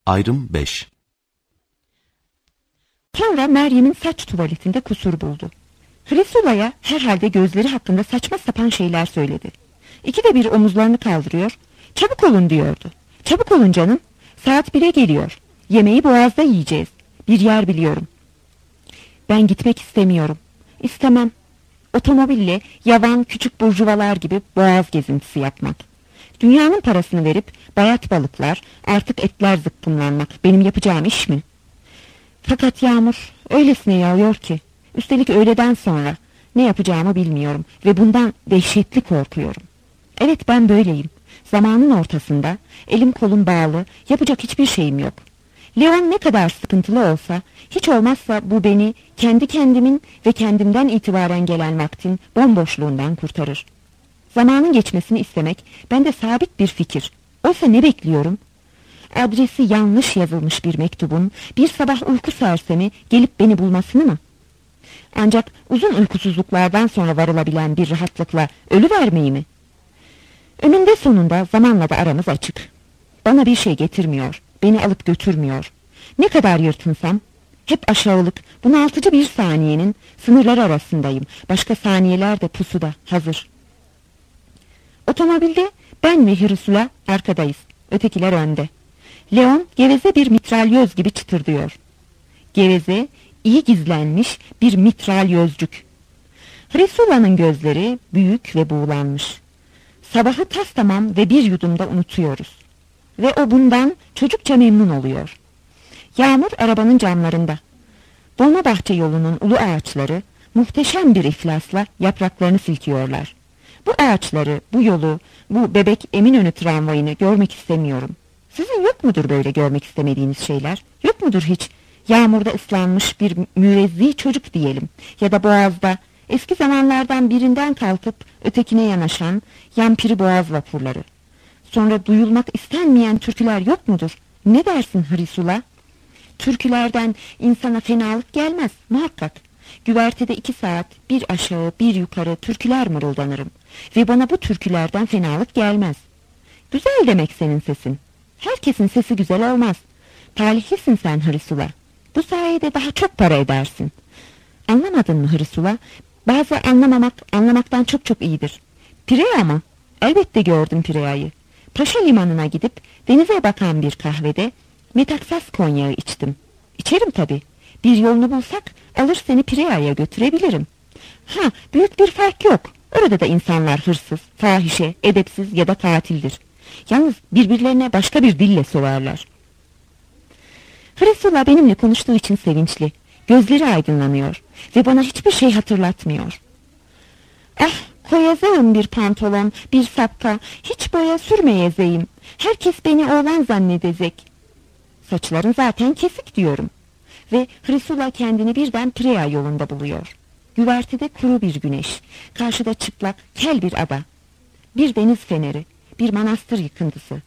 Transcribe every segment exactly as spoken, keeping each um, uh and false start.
Ayrım beş. Sonra Meryem'in saç tuvaletinde kusur buldu. Hrisula'ya herhalde gözleri hakkında saçma sapan şeyler söyledi. İkide bir omuzlarını kaldırıyor, çabuk olun diyordu. Çabuk olun canım, saat bire geliyor. Yemeği Boğaz'da yiyeceğiz. Bir yer biliyorum. Ben gitmek istemiyorum. İstemem. Otomobille yavan küçük burjuvalar gibi Boğaz gezintisi yapmak. Dünyanın parasını verip bayat balıklar, artık etler zıkkımlanmak benim yapacağım iş mi? Fakat yağmur öylesine yağıyor ki, üstelik öğleden sonra ne yapacağımı bilmiyorum ve bundan dehşetli korkuyorum. Evet, ben böyleyim. Zamanın ortasında, elim kolum bağlı, yapacak hiçbir şeyim yok. Leon ne kadar sıkıntılı olsa, hiç olmazsa bu beni kendi kendimin ve kendimden itibaren gelen vaktin bomboşluğundan kurtarır. Zamanın geçmesini istemek bende sabit bir fikir. Oysa ne bekliyorum? Adresi yanlış yazılmış bir mektubun bir sabah uyku sersemi gelip beni bulmasını mı? Ancak uzun uykusuzluklardan sonra varılabilen bir rahatlıkla ölüvermeyi mi? Önünde sonunda zamanla da aramız açık. Bana bir şey getirmiyor, beni alıp götürmüyor. Ne kadar yırtınsam, hep aşağılık, bunaltıcı bir saniyenin sınırları arasındayım. Başka saniyeler de pusuda, hazır. Otomobilde ben ve Hrisula arkadayız, ötekiler önde. Leon geveze bir mitralyöz gibi çıtırdıyor. Geveze, iyi gizlenmiş bir mitralyözcük. Hrisula'nın gözleri büyük ve buğulanmış. Sabahı tas tamam ve bir yudumda unutuyoruz. Ve o bundan çocukça memnun oluyor. Yağmur arabanın camlarında. Dolmabahçe yolunun ulu ağaçları muhteşem bir iflasla yapraklarını silkiyorlar. Bu ağaçları, bu yolu, bu bebek Eminönü tramvayını görmek istemiyorum. Sizin yok mudur böyle görmek istemediğiniz şeyler? Yok mudur hiç yağmurda ıslanmış bir müezzi çocuk diyelim, ya da Boğaz'da eski zamanlardan birinden kalkıp ötekine yanaşan yampiri boğaz vapurları? Sonra duyulmak istenmeyen türküler yok mudur? Ne dersin Hrisula? Türkülerden insana fenalık gelmez muhakkak. Güvertede iki saat bir aşağı bir yukarı türküler mırıldanırım. Ve bana bu türkülerden fenalık gelmez. Güzel demek senin sesin. Herkesin sesi güzel olmaz. Talihlisin sen Hrisula. Bu sayede daha çok para edersin. Anlamadın mı Hrisula? Bazı anlamamak anlamaktan çok çok iyidir. Pireya mı? Elbette gördüm Pireya'yı. Paşa limanına gidip denize bakan bir kahvede metaksas konyağı içtim. İçerim tabii. Bir yolunu bulsak alır seni Pireya'ya götürebilirim. Ha, büyük bir fark yok. Orada da insanlar hırsız, fahişe, edepsiz ya da katildir. Yalnız birbirlerine başka bir dille sovarlar. Hrisula benimle konuştuğu için sevinçli. Gözleri aydınlanıyor ve bana hiçbir şey hatırlatmıyor. Ah, koyazağım bir pantolon, bir sapka, hiç boya sürmeyezeyim. Herkes beni oğlan zannedecek. Saçların zaten kesik diyorum. Ve Hrisula kendini birden Pireya yolunda buluyor. Güvertede kuru bir güneş, karşıda çıplak, kel bir ada. Bir deniz feneri, bir manastır yıkıntısı.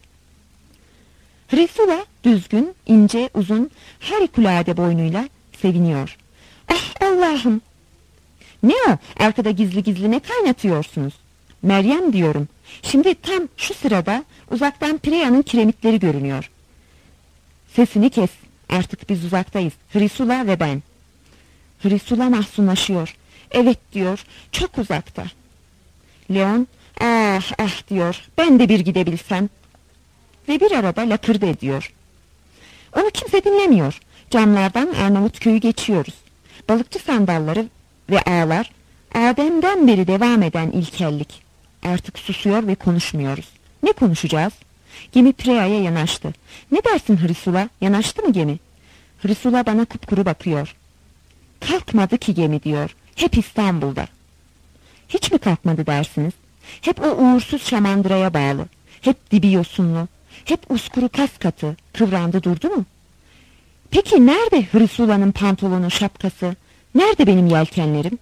Hrisula düzgün, ince, uzun, harikulade boynuyla seviniyor. Ah Allah'ım! Ne o? Arkada gizli gizli ne kaynatıyorsunuz? Meryem diyorum. Şimdi tam şu sırada uzaktan Pireya'nın kiremitleri görünüyor. Sesini kes. Artık biz uzaktayız. Hrisula ve ben. Hrisula mahzunlaşıyor. Evet diyor. Çok uzakta. Leon ah ah diyor. Ben de bir gidebilsem. Ve bir araba lakırdı ediyor. Onu kimse dinlemiyor. Camlardan Arnavutköy'ü geçiyoruz. Balıkçı sandalları ve ağlar, Adem'den beri devam eden ilkellik. Artık susuyor ve konuşmuyoruz. Ne konuşacağız? Gemi Pireya'ya yanaştı. Ne dersin Hrisula? Yanaştı mı gemi? Hrisula bana kupkuru bakıyor. Kalkmadı ki gemi diyor. Hep İstanbul'da. Hiç mi kalkmadı dersiniz? Hep o uğursuz şamandıraya bağlı. Hep dibi yosunlu. Hep uskuru kas katı. Kıvrandı durdu mu? Peki nerede Hrisula'nın pantolonu, şapkası? Nerede benim yelkenlerim?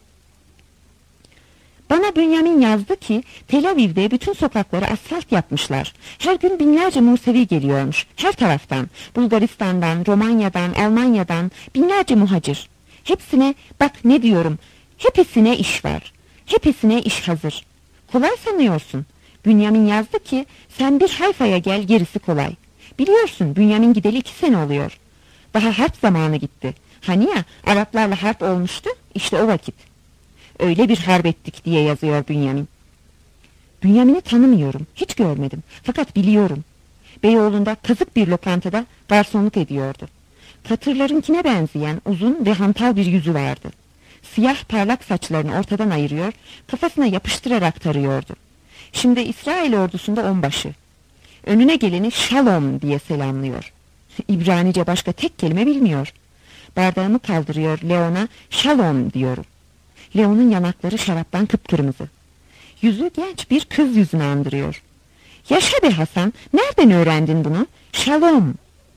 Bana Bünyamin yazdı ki Tel Aviv'de bütün sokakları asfalt yapmışlar. Her gün binlerce Musevi geliyormuş. Her taraftan. Bulgaristan'dan, Romanya'dan, Almanya'dan binlerce muhacir. Hepsine bak ne diyorum. Hepsine iş var. Hepsine iş hazır. Kolay sanıyorsun. Bünyamin yazdı ki sen bir Hayfa'ya gel, gerisi kolay. Biliyorsun Bünyamin gideli iki sene oluyor. Daha harp zamanı gitti. Hani ya Araplarla harp olmuştu, işte o vakit. Öyle bir harp ettik diye yazıyor Bünyamin. Bünyamin'i tanımıyorum, hiç görmedim. Fakat biliyorum. Beyoğlu'nda kazık bir lokantada garsonluk ediyordu. Katırlarınkine benzeyen uzun ve hantal bir yüzü vardı. Siyah parlak saçlarını ortadan ayırıyor, kafasına yapıştırarak tarıyordu. Şimdi İsrail ordusunda onbaşı. Önüne geleni şalom diye selamlıyor. İbranice başka tek kelime bilmiyor. Bardağımı kaldırıyor Leon'a, şalom diyorum. Leon'un yanakları şaraptan kıpkırmızı. Yüzü genç bir kız yüzünü andırıyor. Yaşa be Hasan, nereden öğrendin bunu? Şalom.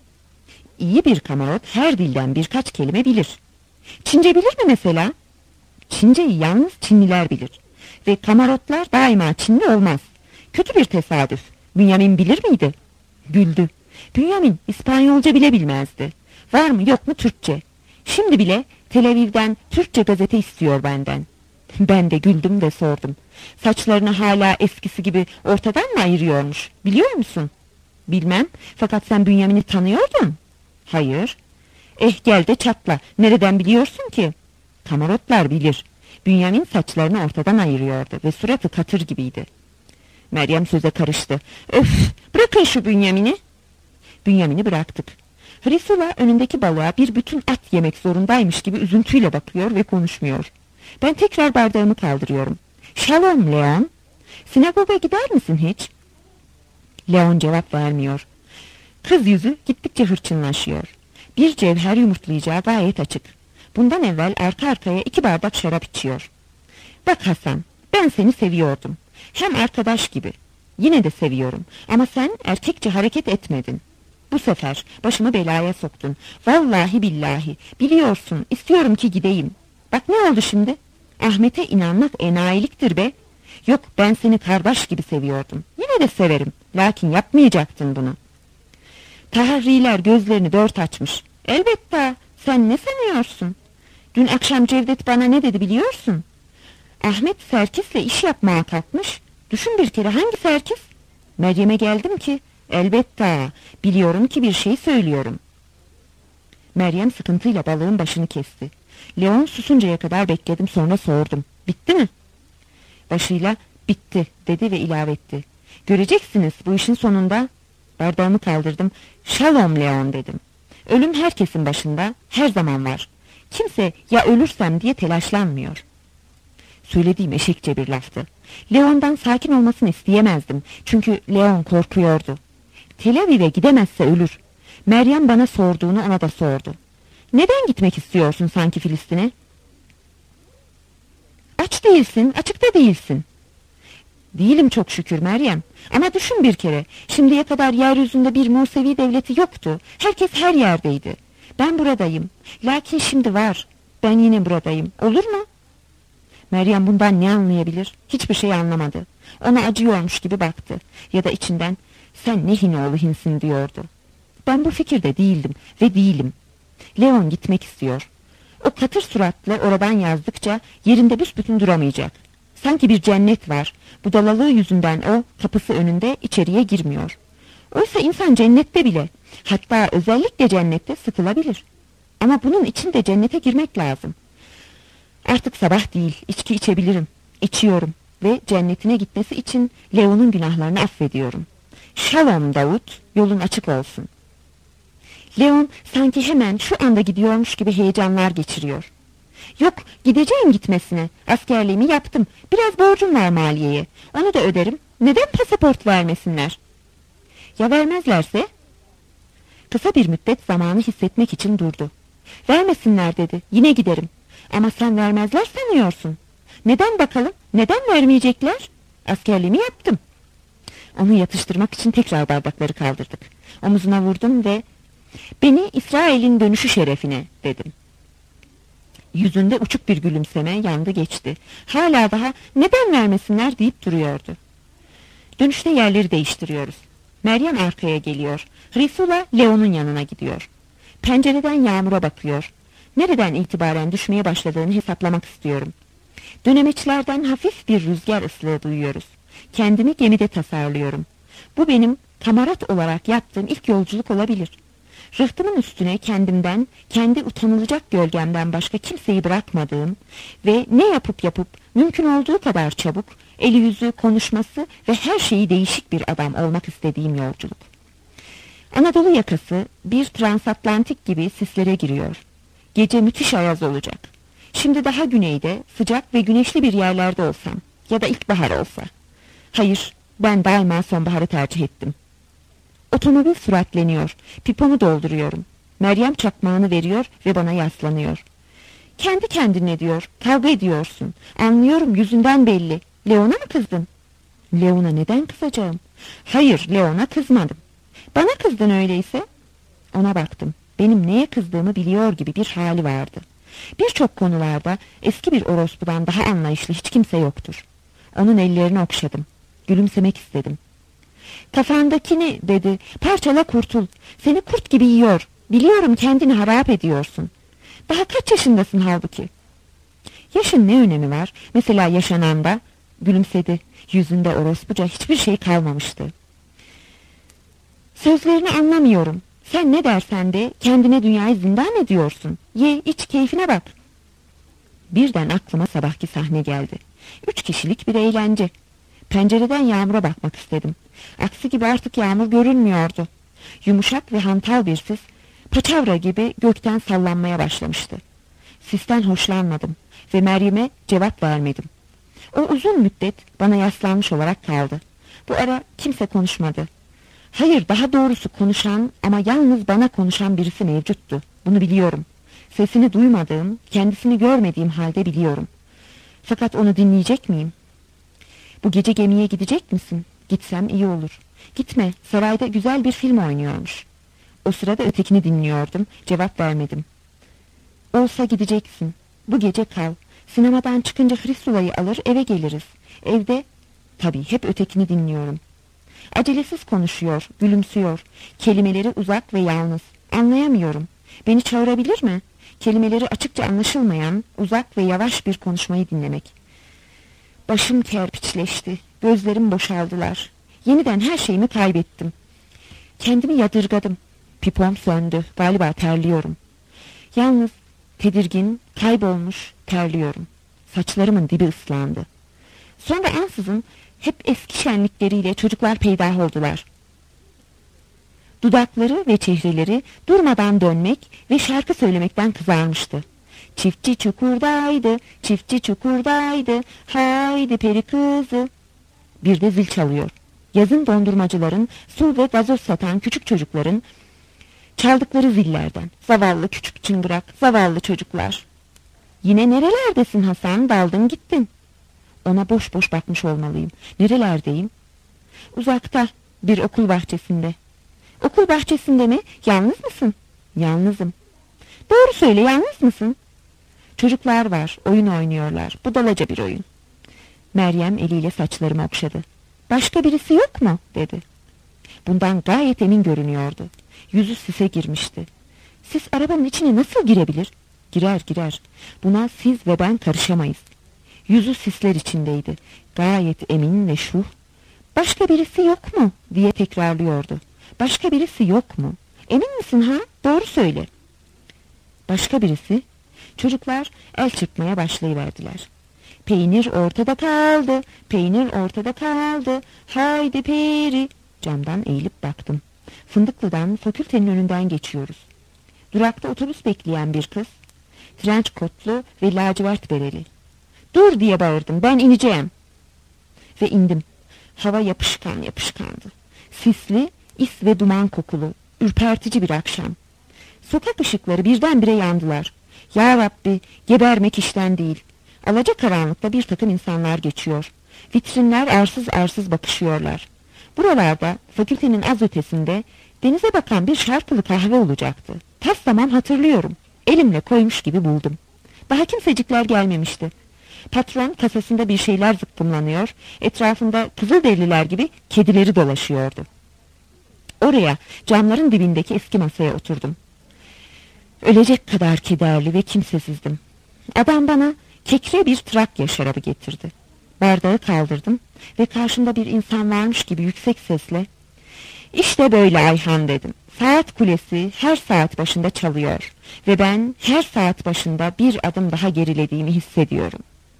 İyi bir kamarot her dilden birkaç kelime bilir. Çince bilir mi mesela? Çinceyi yalnız Çinliler bilir. Ve kamarotlar daima Çinli olmaz. Kötü bir tesadüf. Bünyamin bilir miydi? Güldü. Bünyamin İspanyolca bile bilmezdi. Var mı yok mu Türkçe. Şimdi bile Tel Aviv'den Türkçe gazete istiyor benden. Ben de güldüm ve sordum. Saçlarını hala eskisi gibi ortadan mı ayırıyormuş? Biliyor musun? Bilmem. Fakat sen Bünyamin'i tanıyordun. Hayır. Eh gel de çatla. Nereden biliyorsun ki? Kamarotlar bilir. Bünyamin saçlarını ortadan ayırıyordu ve suratı katır gibiydi. Meryem söze karıştı. Öf, bırakın şu Bünyamin'i. Bünyamin'i bıraktık. Hrisula önündeki balığa bir bütün at yemek zorundaymış gibi üzüntüyle bakıyor ve konuşmuyor. Ben tekrar bardağımı kaldırıyorum. Şalom Leon. Sinagoga gider misin hiç? Leon cevap vermiyor. Kız yüzü gittikçe hırçınlaşıyor. Bir cevher yumurtlayacağı gayet açık. Bundan evvel arka arkaya iki bardak şarap içiyor. Bak Hasan, ben seni seviyordum. Hem arkadaş gibi. Yine de seviyorum. Ama sen erkekçe hareket etmedin. Bu sefer başımı belaya soktun. Vallahi billahi. Biliyorsun, istiyorum ki gideyim. Bak ne oldu şimdi? Ahmet'e inanmak enayiliktir be. Yok, ben seni kardeş gibi seviyordum. Yine de severim. Lakin yapmayacaktın bunu. Tahriler gözlerini dört açmış. Elbette, sen ne sanıyorsun? Dün akşam Cevdet bana ne dedi biliyorsun? Ahmet Serkis'le iş yapmaya kalkmış. Düşün bir kere, hangi Serkis? Meryem'e geldim ki, elbette, biliyorum ki bir şey söylüyorum. Meryem sıkıntıyla balığın başını kesti. Leon susuncaya kadar bekledim, sonra sordum. Bitti mi? Başıyla bitti dedi ve ilave etti. Göreceksiniz bu işin sonunda. Bardağımı kaldırdım. Şalom Leon dedim. Ölüm herkesin başında, her zaman var. Kimse ya ölürsem diye telaşlanmıyor. Söylediğim eşekçe bir laftı. Leon'dan sakin olmasını isteyemezdim. Çünkü Leon korkuyordu. Tel Aviv'e gidemezse ölür. Meryem bana sorduğunu ona da sordu. Neden gitmek istiyorsun sanki Filistin'e? Aç değilsin, açıkta değilsin. Değilim çok şükür Meryem. Ama düşün bir kere, şimdiye kadar yeryüzünde bir Musevi devleti yoktu. Herkes her yerdeydi. Ben buradayım. Lakin şimdi var. Ben yine buradayım. Olur mu? Meryem bundan ne anlayabilir? Hiçbir şey anlamadı. Ona acıyormuş gibi baktı. Ya da içinden, sen ne Hinoğlu Hinsin diyordu. Ben bu fikirde değildim ve değilim. Leon gitmek istiyor. O katır suratlı oradan yazdıkça yerinde büsbütün duramayacak. Sanki bir cennet var. Budalalığı yüzünden o kapısı önünde içeriye girmiyor. Oysa insan cennette bile, hatta özellikle cennette sıkılabilir. Ama bunun için de cennete girmek lazım. Artık sabah değil, içki içebilirim. İçiyorum ve cennetine gitmesi için Leon'un günahlarını affediyorum. Şalom Davut, yolun açık olsun. Leon sanki hemen şu anda gidiyormuş gibi heyecanlar geçiriyor. Yok, gideceğim gitmesine. Askerliğimi yaptım. Biraz borcum var maliyeye. Onu da öderim. Neden pasaport vermesinler? Ya vermezlerse? Kısa bir müddet zamanı hissetmek için durdu. Vermesinler dedi. Yine giderim. Ama sen vermezler sanıyorsun. Neden bakalım? Neden vermeyecekler? Askerliğimi yaptım. Onu yatıştırmak için tekrar bardakları kaldırdık. Omuzuna vurdum ve beni İsrail'in dönüşü şerefine dedim. Yüzünde uçuk bir gülümseme yandı geçti. Hala daha neden vermesinler deyip duruyordu. Dönüşte yerleri değiştiriyoruz. Meryem arkaya geliyor. Hrisula Leon'un yanına gidiyor. Pencereden yağmura bakıyor. Nereden itibaren düşmeye başladığını hesaplamak istiyorum. Dönemeçlerden hafif bir rüzgar ıslığı duyuyoruz. Kendimi gemide tasarlıyorum. Bu benim Kamarat olarak yaptığım ilk yolculuk olabilir. Rıhtımın üstüne kendimden, kendi utanılacak gölgemden başka kimseyi bırakmadığım ve ne yapıp yapıp mümkün olduğu kadar çabuk, eli yüzü, konuşması ve her şeyi değişik bir adam olmak istediğim yolculuk. Anadolu yakası bir transatlantik gibi sislere giriyor. Gece müthiş ayaz olacak. Şimdi daha güneyde, sıcak ve güneşli bir yerlerde olsam ya da ilkbahar olsa. Hayır, ben daima sonbaharı tercih ettim. Otomobil süratleniyor. Pipomu dolduruyorum. Meryem çakmağını veriyor ve bana yaslanıyor. Kendi kendine diyor, kavga ediyorsun. Anlıyorum, yüzünden belli. Leon'a mı kızdın? Leon'a neden kızacağım? Hayır, Leon'a kızmadım. Bana kızdın öyleyse. Ona baktım. Benim neye kızdığımı biliyor gibi bir hali vardı. Birçok konularda eski bir orospudan daha anlayışlı hiç kimse yoktur. Onun ellerini okşadım. Gülümsemek istedim. Kafandakini dedi, parçala kurtul. Seni kurt gibi yiyor. Biliyorum kendini harap ediyorsun. Daha kaç yaşındasın halbuki? Yaşın ne önemi var? Mesela yaşananda. Gülümsedi. Yüzünde orospuca hiçbir şey kalmamıştı. Sözlerini anlamıyorum. Sen ne dersen de kendine dünyayı zindan ediyorsun. Ye, iç, keyfine bak. Birden aklıma sabahki sahne geldi. Üç kişilik bir eğlence. Pencereden yağmura bakmak istedim. Aksi gibi artık yağmur görünmüyordu. Yumuşak ve hantal bir sis, paçavra gibi gökten sallanmaya başlamıştı. Sisten hoşlanmadım ve Meryem'e cevap vermedim. O uzun müddet bana yaslanmış olarak kaldı. Bu ara kimse konuşmadı. Hayır, daha doğrusu konuşan ama yalnız bana konuşan birisi mevcuttu. Bunu biliyorum. Sesini duymadığım, kendisini görmediğim halde biliyorum. Fakat onu dinleyecek miyim? Bu gece gemiye gidecek misin? Gitsem iyi olur. Gitme, sarayda güzel bir film oynuyormuş. O sırada ötekini dinliyordum, cevap vermedim. Olsa gideceksin. Bu gece kal. Sinemadan çıkınca Hrisula'yı alır eve geliriz. Evde, tabii hep ötekini dinliyorum. Acelesiz konuşuyor, gülümsüyor. Kelimeleri uzak ve yalnız. Anlayamıyorum. Beni çağırabilir mi? Kelimeleri açıkça anlaşılmayan, uzak ve yavaş bir konuşmayı dinlemek. Başım kerpiçleşti. Gözlerim boşaldılar. Yeniden her şeyimi kaybettim. Kendimi yadırgadım. Pipom söndü. Galiba terliyorum. Yalnız tedirgin, kaybolmuş, terliyorum. Saçlarımın dibi ıslandı. Sonra ansızın hep eski şenlikleriyle çocuklar peydah oldular. Dudakları ve çehreleri durmadan dönmek ve şarkı söylemekten kızarmıştı. Çiftçi çukurdaydı, çiftçi çukurdaydı, haydi peri kızı. Bir de zil çalıyor. Yazın dondurmacıların, su ve gazoz satan küçük çocukların çaldıkları zillerden. Zavallı küçük çıngırak, zavallı çocuklar. Yine nerelerdesin Hasan, daldın gittin. Ona boş boş bakmış olmalıyım. Nerelerdeyim? Uzakta, bir okul bahçesinde. Okul bahçesinde mi? Yalnız mısın? Yalnızım. Doğru söyle, yalnız mısın? Çocuklar var, oyun oynuyorlar. Budalaca bir oyun. Meryem eliyle saçlarımı okşadı. Başka birisi yok mu? Dedi. Bundan gayet emin görünüyordu. Yüzü sise girmişti. Sis arabanın içine nasıl girebilir? Girer girer. Buna siz ve ben karışamayız. Yüzü sisler içindeydi. Gayet emin ve şuh. Başka birisi yok mu? Diye tekrarlıyordu. Başka birisi yok mu? Emin misin ha? Doğru söyle. Başka birisi? Çocuklar el çırpmaya başlayıverdiler. Peynir ortada kaldı, peynir ortada kaldı, haydi peri. Camdan eğilip baktım. Fındıklı'dan fakültenin önünden geçiyoruz. Durakta otobüs bekleyen bir kız, trenç kotlu ve lacivert bereli. Dur diye bağırdım, ben ineceğim. Ve indim. Hava yapışkan yapışkandı. Sisli, is ve duman kokulu, ürpertici bir akşam. Sokak ışıkları birdenbire yandılar. Ya Rabbi, gebermek işten değil. Alacakaranlıkta bir takım insanlar geçiyor. Vitrinler arsız arsız bakışıyorlar. Buralarda, fakültenin az ötesinde, denize bakan bir şarkılı kahve olacaktı. Tas tamam hatırlıyorum. Elimle koymuş gibi buldum. Daha kimsecikler gelmemişti. Patron kasasında bir şeyler zıkkımlanıyor, etrafında kızılderililer gibi kedileri dolaşıyordu. Oraya, camların dibindeki eski masaya oturdum. Ölecek kadar kederli ve kimsesizdim. Adam bana kekre bir Trakya şarabı getirdi. Bardağı kaldırdım ve karşımda bir insan varmış gibi yüksek sesle İşte böyle Ayhan dedim. Saat kulesi her saat başında çalıyor ve ben her saat başında bir adım daha gerilediğimi hissediyorum.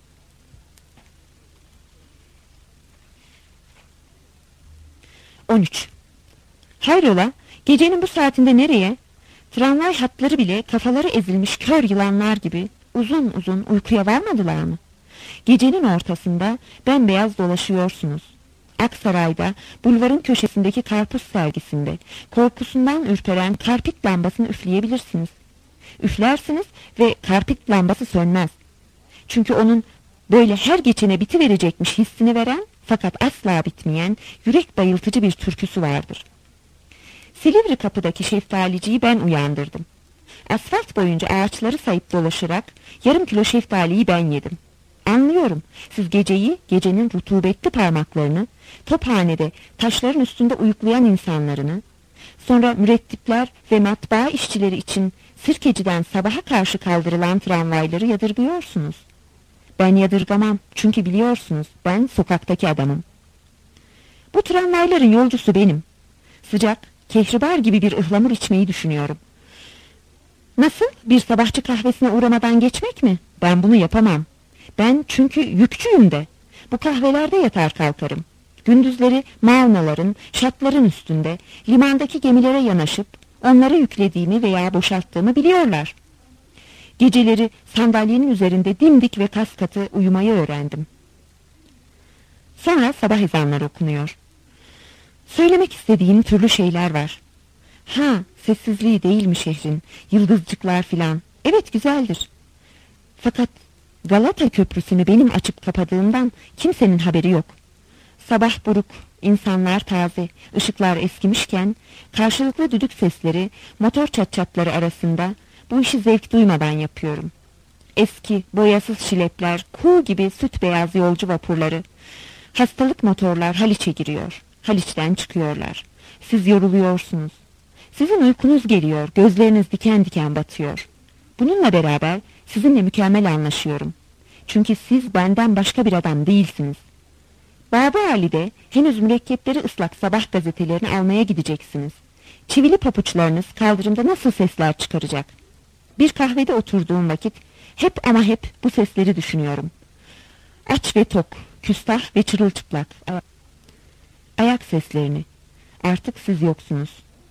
on üç. Hayrola, gecenin bu saatinde nereye? Tramvay hatları bile kafaları ezilmiş kör yılanlar gibi uzun uzun uykuya varmadılar mı? Gecenin ortasında bembeyaz dolaşıyorsunuz. Aksaray'da, bulvarın köşesindeki karpuz sergisinde, korkusundan ürperen karpit lambasını üfleyebilirsiniz. Üflersiniz ve karpit lambası sönmez. Çünkü onun böyle her geçene bitiverecekmiş hissini veren, fakat asla bitmeyen, yürek bayıltıcı bir türküsü vardır. Silivri kapıdaki şeftaliciyi ben uyandırdım. Asfalt boyunca ağaçları sayıp dolaşarak yarım kilo şeftaliyi ben yedim. Anlıyorum, siz geceyi, gecenin rutubetli parmaklarını, tophanede taşların üstünde uyuklayan insanlarını, sonra mürettipler ve matbaa işçileri için Sirkeci'den sabaha karşı kaldırılan tramvayları yadırgıyorsunuz. Ben yadırgamam, çünkü biliyorsunuz ben sokaktaki adamım. Bu tramvayların yolcusu benim. Sıcak, kehribar gibi bir ıhlamur içmeyi düşünüyorum. Nasıl, bir sabahçı kahvesine uğramadan geçmek mi? Ben bunu yapamam. Ben çünkü yükçüyüm de. Bu kahvelerde yatar kalkarım. Gündüzleri mavnaların, şatların üstünde, limandaki gemilere yanaşıp onları yüklediğimi veya boşalttığımı biliyorlar. Geceleri sandalyenin üzerinde dimdik ve kas katı uyumayı öğrendim. Sonra sabah ezanları okunuyor. Söylemek istediğim türlü şeyler var. Ha, sessizliği değil mi şehrin, yıldızcıklar filan. Evet, güzeldir. Fakat Galata Köprüsü'nü benim açıp kapadığımdan kimsenin haberi yok. Sabah buruk, insanlar taze, ışıklar eskimişken karşılıklı düdük sesleri, motor çatçatları arasında bu işi zevk duymadan yapıyorum. Eski, boyasız şilepler, kuğu gibi süt beyaz yolcu vapurları, hastalık motorlar Haliç'e giriyor, Haliç'ten çıkıyorlar. Siz yoruluyorsunuz. Sizin uykunuz geliyor, gözleriniz diken diken batıyor. Bununla beraber sizinle mükemmel anlaşıyorum. Çünkü siz benden başka bir adam değilsiniz. Baba Ali'de henüz mürekkepleri ıslak sabah gazetelerini almaya gideceksiniz. Çivili papuçlarınız kaldırımda nasıl sesler çıkaracak? Bir kahvede oturduğum vakit hep ama hep bu sesleri düşünüyorum. Aç ve tok, küstah ve çırılçıplak. Ayak seslerini. Artık siz yoksunuz.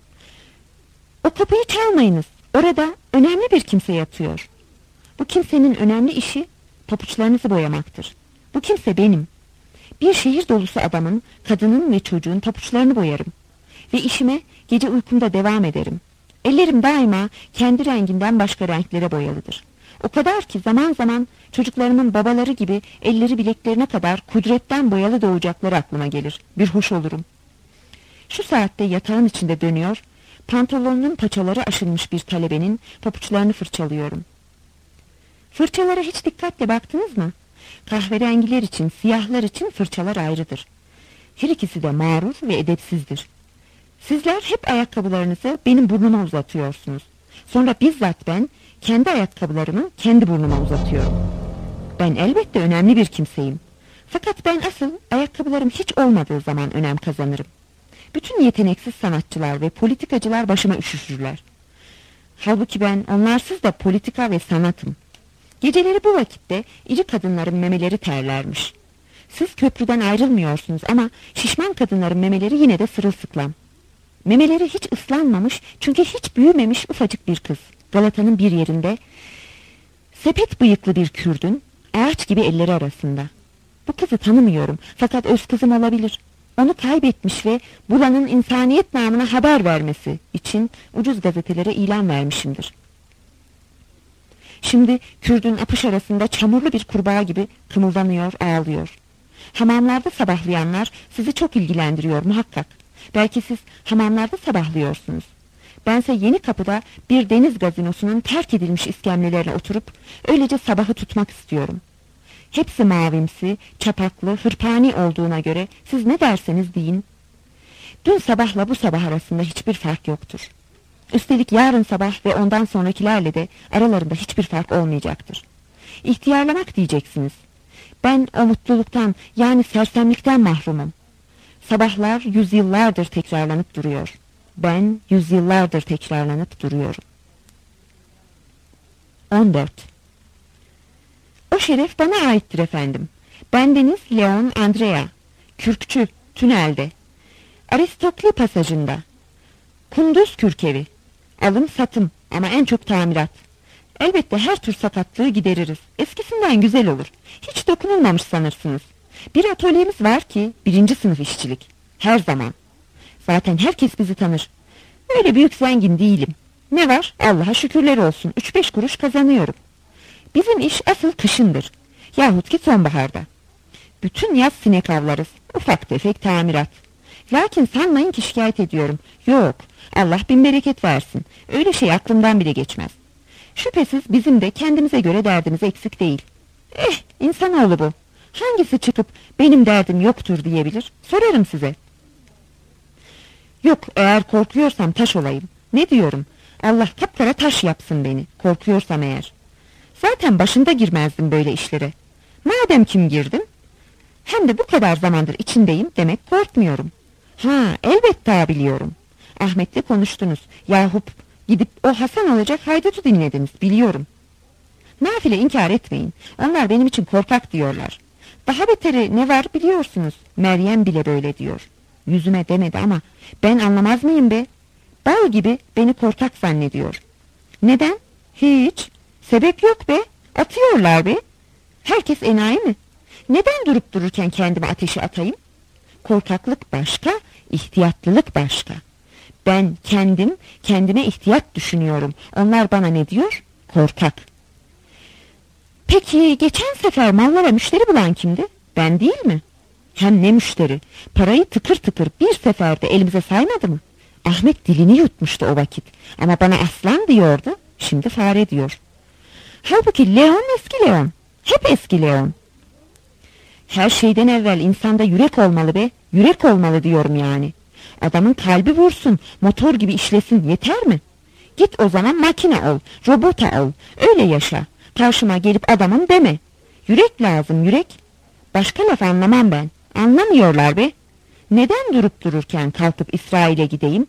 O kapıyı çalmayınız. Orada önemli bir kimse yatıyor. Bu kimsenin önemli işi papuçlarınızı boyamaktır. Bu kimse benim. Bir şehir dolusu adamın, kadının ve çocuğun papuçlarını boyarım. Ve işime gece uykumda devam ederim. Ellerim daima kendi renginden başka renklere boyalıdır. O kadar ki zaman zaman çocuklarımın babaları gibi elleri bileklerine kadar kudretten boyalı doğacakları aklıma gelir. Bir hoş olurum. Şu saatte yatağın içinde dönüyor, pantolonunun paçaları aşılmış bir talebenin papuçlarını fırçalıyorum. Fırçalara hiç dikkatle baktınız mı? Kahverengiler için, siyahlar için fırçalar ayrıdır. Her ikisi de mağrur ve edepsizdir. Sizler hep ayakkabılarınızı benim burnuma uzatıyorsunuz. Sonra bizzat ben kendi ayakkabılarımı kendi burnuma uzatıyorum. Ben elbette önemli bir kimseyim. Fakat ben asıl ayakkabılarım hiç olmadığı zaman önem kazanırım. Bütün yeteneksiz sanatçılar ve politikacılar başıma üşüşürler. Halbuki ben onlarsız da politika ve sanatım. Geceleri bu vakitte iri kadınların memeleri terlermiş. Siz köprüden ayrılmıyorsunuz ama şişman kadınların memeleri yine de sırılsıklam. Memeleri hiç ıslanmamış çünkü hiç büyümemiş ufacık bir kız. Galata'nın bir yerinde sepet bıyıklı bir Kürdün ağaç gibi elleri arasında. Bu kızı tanımıyorum fakat öz kızım olabilir. Onu kaybetmiş ve buranın insaniyet namına haber vermesi için ucuz gazetelere ilan vermişimdir. Şimdi Kürdün apış arasında çamurlu bir kurbağa gibi kımıldanıyor, ağlıyor. Hamamlarda sabahlayanlar sizi çok ilgilendiriyor muhakkak. Belki siz hamamlarda sabahlıyorsunuz. Bense Yeni Kapı'da bir deniz gazinosunun terk edilmiş iskemlelerine oturup öylece sabahı tutmak istiyorum. Hepsi mavimsi, çapaklı, hırpani olduğuna göre siz ne derseniz deyin. Dün sabahla bu sabah arasında hiçbir fark yoktur. Üstelik yarın sabah ve ondan sonrakilerle de aralarında hiçbir fark olmayacaktır. İhtiyarlamak diyeceksiniz. Ben o mutluluktan yani sersemlikten mahrumum. Sabahlar yüzyıllardır tekrarlanıp duruyor. Ben yüzyıllardır tekrarlanıp duruyorum. on dört. O şeref bana aittir efendim. Bendeniz Leon Andrea, kürkçü, tünelde. Aristokli pasajında. Kunduz kürkevi. Alım satım ama en çok tamirat. Elbette her tür sakatlığı gideririz. Eskisinden güzel olur. Hiç dokunulmamış sanırsınız. Bir atölyemiz var ki birinci sınıf işçilik. Her zaman. Zaten herkes bizi tanır. Öyle büyük zengin değilim. Ne var? Allah'a şükürler olsun. Üç beş kuruş kazanıyorum. Bizim iş asıl kışındır. Yahut ki sonbaharda. Bütün yaz sinek avlarız. Ufak tefek tamirat. Lakin sanmayın ki şikayet ediyorum. Yok. Allah bin bereket versin. Öyle şey aklımdan bile geçmez. Şüphesiz bizim de kendimize göre derdimiz eksik değil. Eh, insanoğlu bu. Hangisi çıkıp benim derdim yoktur diyebilir? Sorarım size. Yok, eğer korkuyorsam taş olayım. Ne diyorum? Allah kapkara taş yapsın beni, korkuyorsam eğer. Zaten başında girmezdim böyle işlere. Madem kim girdim, hem de bu kadar zamandır içindeyim demek korkmuyorum. Ha, elbette biliyorum. Ahmet'le konuştunuz. Yahup gidip o Hasan olacak haydutu dinlediniz, biliyorum. Nafile inkar etmeyin. Onlar benim için korkak diyorlar. Daha beteri ne var biliyorsunuz. Meryem bile böyle diyor. Yüzüme demedi ama ben anlamaz mıyım be? Bal gibi beni korkak zannediyor. Neden? Hiç. Sebep yok be. Atıyorlar be. Herkes enayi mi? Neden durup dururken kendime ateşi atayım? Korkaklık başka, ihtiyatlılık başka. Ben kendim, kendime ihtiyat düşünüyorum. Onlar bana ne diyor? Korkak. Peki geçen sefer mallara müşteri bulan kimdi? Ben değil mi? Hem ne müşteri? Parayı tıkır tıkır bir seferde elimize saymadı mı? Ahmet dilini yutmuştu o vakit. Ama bana aslan diyordu. Şimdi fare diyor. Halbuki Leon eski Leon. Hep eski Leon. Her şeyden evvel insanda yürek olmalı be. Yürek olmalı diyorum yani. Adamın kalbi vursun, motor gibi işlesin, yeter mi? Git o zaman makine ol, robota ol, öyle yaşa. Karşıma gelip adamım deme. Yürek lazım, yürek. Başka laf anlamam ben. Anlamıyorlar be. Neden durup dururken kalkıp İsrail'e gideyim?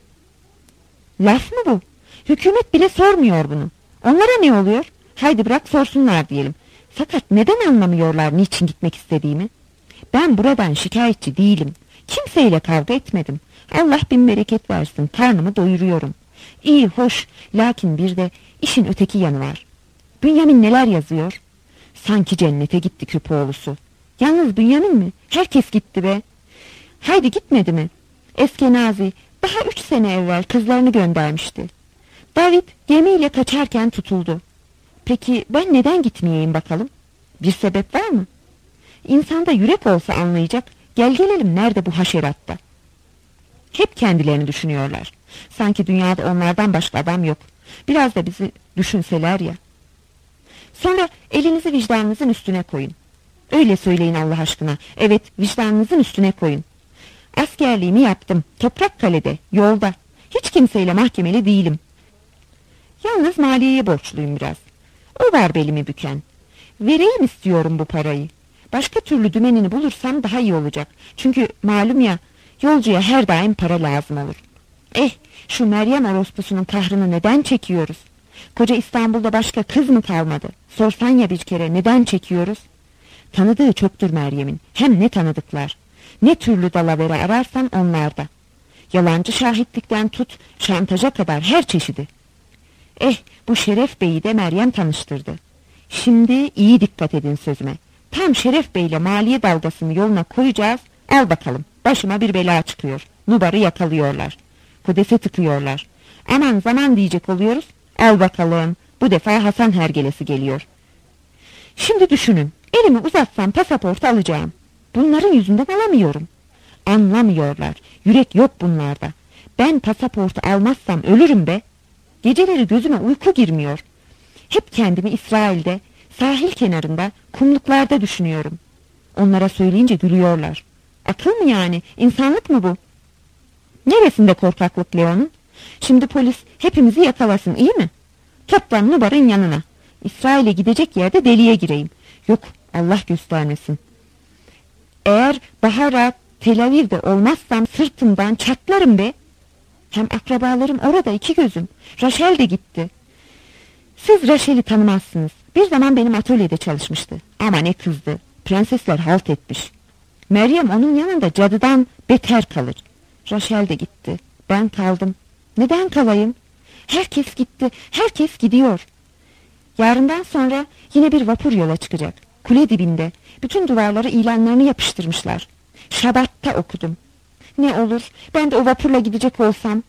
Laf mı bu? Hükümet bile sormuyor bunu. Onlara ne oluyor? Haydi bırak sorsunlar diyelim. Fakat neden anlamıyorlar niçin gitmek istediğimi? Ben buradan şikayetçi değilim. Kimseyle kavga etmedim. Allah bin bereket versin, karnımı doyuruyorum. İyi, hoş, lakin bir de işin öteki yanı var. Bünyamin neler yazıyor? Sanki cennete gitti köpoğlusu. Yalnız Bünyamin mi? Herkes gitti be. Haydi gitmedi mi? Eskenazi daha üç sene evvel kızlarını göndermişti. David gemiyle kaçarken tutuldu. Peki ben neden gitmeyeyim bakalım? Bir sebep var mı? İnsanda yürek olsa anlayacak, gel gelelim nerede bu haşeratta? Hep kendilerini düşünüyorlar. Sanki dünyada onlardan başka adam yok. Biraz da bizi düşünseler ya. Sonra elinizi vicdanınızın üstüne koyun. Öyle söyleyin Allah aşkına. Evet, vicdanınızın üstüne koyun. Askerliğimi yaptım. Toprakkale'de, yolda. Hiç kimseyle mahkemeli değilim. Yalnız maliyeye borçluyum biraz. O var belimi büken. Vereyim istiyorum bu parayı. Başka türlü dümenini bulursam daha iyi olacak. Çünkü malum ya, yolcuya her daim para lazım olur. Eh, şu Meryem orospusunun kahrını neden çekiyoruz? Koca İstanbul'da başka kız mı kalmadı? Sorsan ya bir kere neden çekiyoruz? Tanıdığı çoktur Meryem'in. Hem ne tanıdıklar. Ne türlü dalavere ararsan onlarda. Yalancı şahitlikten tut, şantaja kadar her çeşidi. Eh, bu Şeref Bey'i de Meryem tanıştırdı. Şimdi iyi dikkat edin sözüme. Tam Şeref Bey'le maliye dalgasını yoluna koyacağız. Al bakalım, başıma bir bela çıkıyor. Nubarı yakalıyorlar. Kodese tıkıyorlar. Aman zaman diyecek oluyoruz. Al bakalım, bu defa Hasan hergelesi geliyor. Şimdi düşünün, elimi uzatsam pasaportu alacağım. Bunların yüzünden alamıyorum. Anlamıyorlar, yürek yok bunlarda. Ben pasaportu almazsam ölürüm be. Geceleri gözüme uyku girmiyor. Hep kendimi İsrail'de, sahil kenarında, kumluklarda düşünüyorum. Onlara söyleyince gülüyorlar. Akıl mı yani, insanlık mı bu? Neresinde korkaklık Leon'un? Şimdi polis hepimizi yakalasın, iyi mi? Toplan Nubar'ın yanına. İsrail'e gidecek yerde deliye gireyim. Yok, Allah göstermesin. Eğer daha rahat Tel Aviv'de olmazsam sırtımdan çatlarım be. Hem akrabalarım orada iki gözüm. Rachel de gitti. Siz Rachel'i tanımazsınız. Bir zaman benim atölyede çalışmıştı. Ama ne kızdı. Prensesler halt etmiş. Meryem onun yanında cadıdan beter kalır. Rachel de gitti. Ben kaldım. Neden kalayım? Herkes gitti. Herkes gidiyor. Yarından sonra yine bir vapur yola çıkacak. Kule dibinde. Bütün duvarlara ilanlarını yapıştırmışlar. Şabat'ta okudum. Ne olur ben de o vapurla gidecek olsam.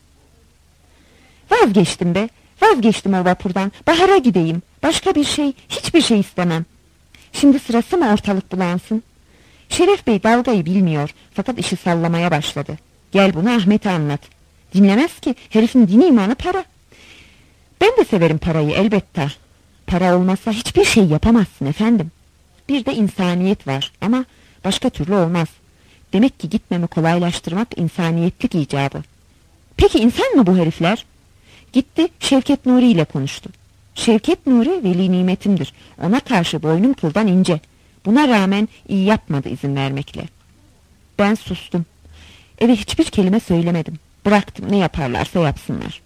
Vazgeçtim be. Vazgeçtim o vapurdan. Bahara gideyim. Başka bir şey, hiçbir şey istemem. Şimdi sırası mı ortalık bulansın? Şeref Bey dalgayı bilmiyor. Fakat işi sallamaya başladı. Gel bunu Ahmet'e anlat. Dinlemez ki. Herifin dini imanı para. Ben de severim parayı elbette. Para olmazsa hiçbir şey yapamazsın efendim. Bir de insaniyet var ama başka türlü olmaz. Demek ki gitmemi kolaylaştırmak insaniyetlik icabı. Peki insan mı bu herifler? Gitti Şevket Nuri ile konuştu. Şevket Nuri veli nimetimdir. Ona karşı boynum kıldan ince. Buna rağmen iyi yapmadı izin vermekle. Ben sustum. Eve hiçbir kelime söylemedim. Bıraktım, ne yaparlarsa yapsınlar.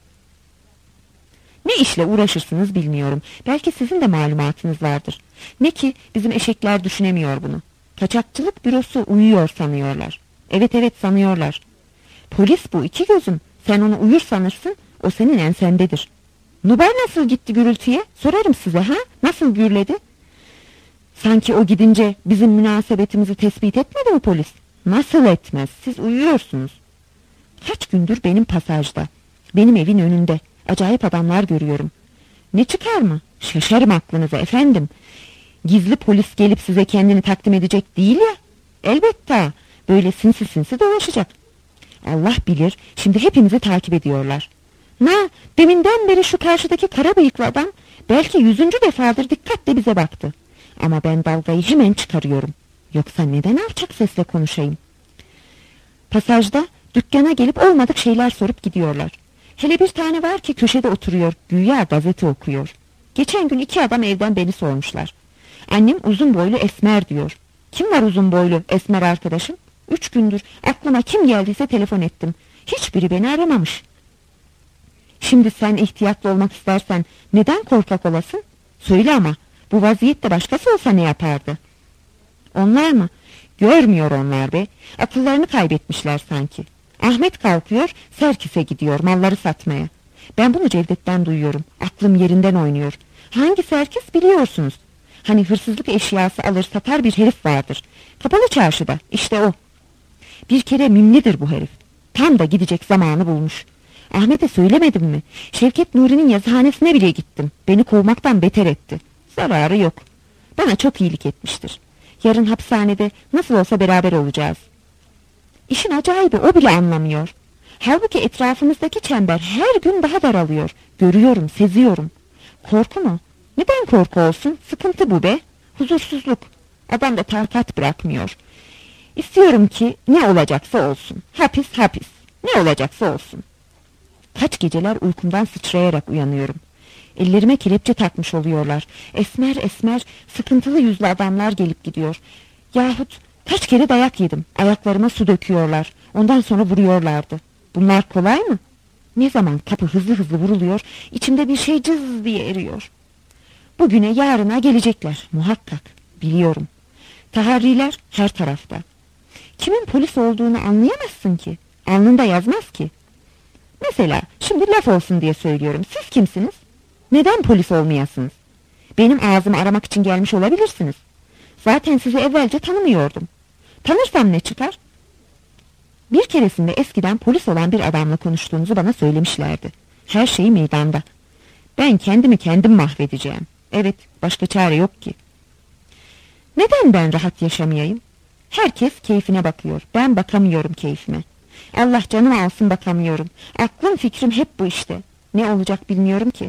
Ne işle uğraşırsınız bilmiyorum. Belki sizin de malumatınız vardır. Ne ki bizim eşekler düşünemiyor bunu. Kaçakçılık bürosu uyuyor sanıyorlar. Evet evet sanıyorlar. Polis bu iki gözüm. Sen onu uyur sanırsın, o senin ensendedir. Nubar nasıl gitti gürültüye? Sorarım size ha? Nasıl gürledi? Sanki o gidince bizim münasebetimizi tespit etmedi mi polis? Nasıl etmez? Siz uyuyorsunuz. Kaç gündür benim pasajda. Benim evin önünde. Acayip adamlar görüyorum. Ne çıkar mı? Şaşarım aklınıza efendim. Gizli polis gelip size kendini takdim edecek değil ya. Elbette böyle sinsi sinsi dolaşacak. Allah bilir şimdi hepimizi takip ediyorlar. Na deminden beri şu karşıdaki kara bıyıklı adam belki yüzüncü defadır dikkatle bize baktı. Ama ben dalgayı hemen çıkarıyorum. Yoksa neden alçak sesle konuşayım? Pasajda dükkana gelip olmadık şeyler sorup gidiyorlar. Hele bir tane var ki köşede oturuyor, güya gazete okuyor. Geçen gün iki adam evden beni sormuşlar. Annem uzun boylu esmer diyor. Kim var uzun boylu esmer arkadaşım? Üç gündür aklıma kim geldiyse telefon ettim. Hiçbiri beni aramamış. Şimdi sen ihtiyatlı olmak istersen neden korkak olasın? Söyle ama bu vaziyette başkası olsa ne yapardı? Onlar mı? Görmüyor onlar be. Akıllarını kaybetmişler sanki. Ahmet kalkıyor, Serkis'e gidiyor malları satmaya. Ben bunu Cevdet'ten duyuyorum. Aklım yerinden oynuyor. Hangi Serkis biliyorsunuz? Hani hırsızlık eşyası alır satar bir herif vardır. Kapalı çarşıda, işte o. Bir kere mimlidir bu herif. Tam da gidecek zamanı bulmuş. Ahmet'e söylemedim mi? Şevket Nuri'nin yazıhanesine bile gittim. Beni kovmaktan beter etti. Zararı yok. Bana çok iyilik etmiştir. Yarın hapishanede nasıl olsa beraber olacağız. İşin acayibi o bile anlamıyor. Halbuki etrafımızdaki çember her gün daha daralıyor. Görüyorum, seziyorum. Korku mu? Neden korku olsun? Sıkıntı bu be. Huzursuzluk. Adam da takat bırakmıyor. İstiyorum ki ne olacaksa olsun. Hapis hapis. Ne olacaksa olsun. Kaç geceler uykumdan sıçrayarak uyanıyorum. Ellerime kelepçe takmış oluyorlar. Esmer esmer sıkıntılı yüzlü adamlar gelip gidiyor. Yahut kaç kere dayak yedim. Ayaklarıma su döküyorlar. Ondan sonra vuruyorlardı. Bunlar kolay mı? Ne zaman kapı hızlı hızlı vuruluyor, içimde bir şey cız diye eriyor. Bugüne yarına gelecekler muhakkak. Biliyorum. Taharriler her tarafta. Kimin polis olduğunu anlayamazsın ki. Alnında yazmaz ki. Mesela şimdi laf olsun diye söylüyorum. Siz kimsiniz? Neden polis olmayasınız? Benim ağzımı aramak için gelmiş olabilirsiniz. Zaten sizi evvelce tanımıyordum. Tanırsam ne çıkar? Bir keresinde eskiden polis olan bir adamla konuştuğunuzu bana söylemişlerdi. Her şey meydanda. Ben kendimi kendim mahvedeceğim. Evet, başka çare yok ki. Neden ben rahat yaşamayayım? Herkes keyfine bakıyor. Ben bakamıyorum keyfime. Allah canımı alsın bakamıyorum. Aklım fikrim hep bu işte. Ne olacak bilmiyorum ki.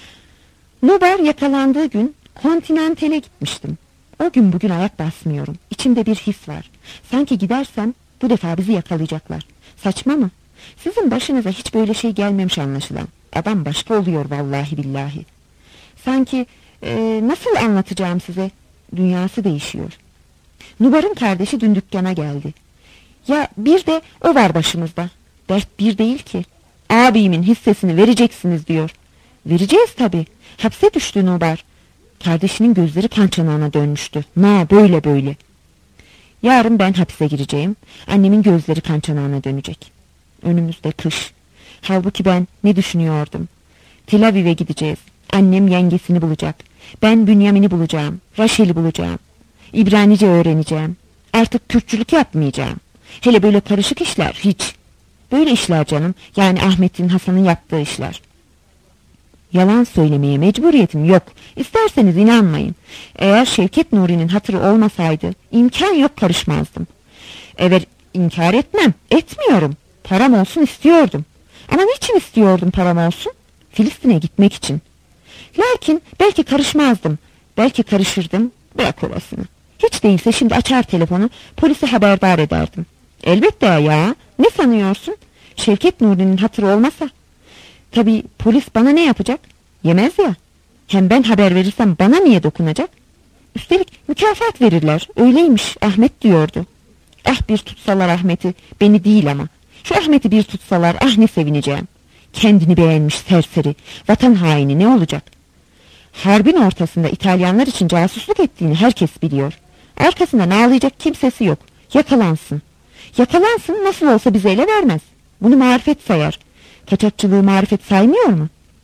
Nubar yakalandığı gün Kontinental'e gitmiştim. O gün bugün ayak basmıyorum. İçimde bir his var. Sanki gidersem bu defa bizi yakalayacaklar. Saçma mı? Sizin başınıza hiç böyle şey gelmemiş anlaşılan. Adam başka oluyor vallahi billahi. Sanki e, nasıl anlatacağım size? Dünyası değişiyor. Nubar'ın kardeşi dün dükkana geldi. Ya bir de o var başımızda. Dert bir değil ki. Abimin hissesini vereceksiniz diyor. Vereceğiz tabii. Hapse düştü Nubar. Kardeşinin gözleri kan çanağına dönmüştü. Na böyle böyle. Yarın ben hapse gireceğim. Annemin gözleri kan çanağına dönecek. Önümüzde kış. Halbuki ben ne düşünüyordum? Tel Aviv'e gideceğiz. Annem yengesini bulacak. Ben Bünyamin'i bulacağım. Raşel'i bulacağım. İbranice öğreneceğim. Artık Kürtçülük yapmayacağım. Hele böyle karışık işler hiç. Böyle işler canım. Yani Ahmet'in, Hasan'ın yaptığı işler. Yalan söylemeye mecburiyetim yok. İsterseniz inanmayın. Eğer Şevket Nuri'nin hatırı olmasaydı imkan yok karışmazdım. Evet, inkar etmem. Etmiyorum. Param olsun istiyordum. Ama niçin istiyordum param olsun? Filistin'e gitmek için. Lakin belki karışmazdım. Belki karışırdım. Bırak orasını. Hiç değilse şimdi açar telefonu, polise haberdar ederdim. Elbette ya. Ne sanıyorsun? Şevket Nuri'nin hatırı olmasa. Tabii polis bana ne yapacak? Yemez ya. Hem ben haber verirsem bana niye dokunacak? Üstelik mükafat verirler. Öyleymiş, Ahmet diyordu. Ah bir tutsalar Ahmet'i, beni değil ama. Şu Ahmet'i bir tutsalar, ah ne sevineceğim. Kendini beğenmiş serseri, vatan haini ne olacak? Harbin ortasında İtalyanlar için casusluk ettiğini herkes biliyor. Arkasından ağlayacak kimsesi yok. Yakalansın. Yakalansın, nasıl olsa bize ele vermez. Bunu marifet sayar. Kaçakçılığı marifet saymıyor mu?